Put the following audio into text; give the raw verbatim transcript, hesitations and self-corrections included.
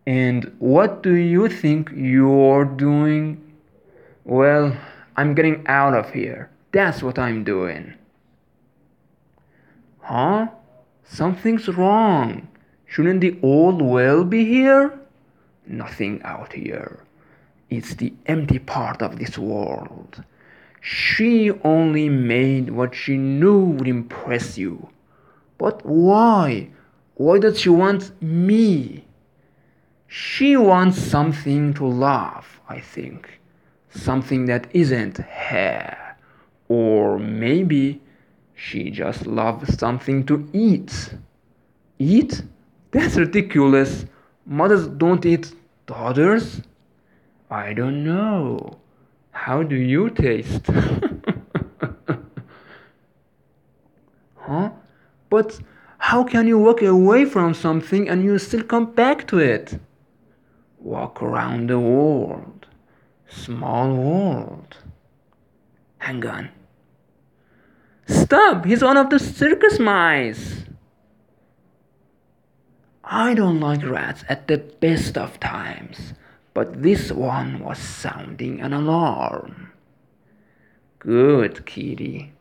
And what do you think you're doing? Well, I'm getting out of here. That's what I'm doing. Huh? Something's wrong. Shouldn't the old well be here? Nothing out here. It's the empty part of this world. She only made what she knew would impress you. But why? Why does she want me? She wants something to love, I think. Something that isn't hair. Or maybe she just loves something to eat. Eat? That's ridiculous. Mothers don't eat daughters? I don't know. How do you taste? Huh? But how can you walk away from something and you still come back to it? Walk around the world. Small world. Hang on. Stop! He's one of the circus mice! I don't like rats at the best of times, but this one was sounding an alarm. Good, kitty.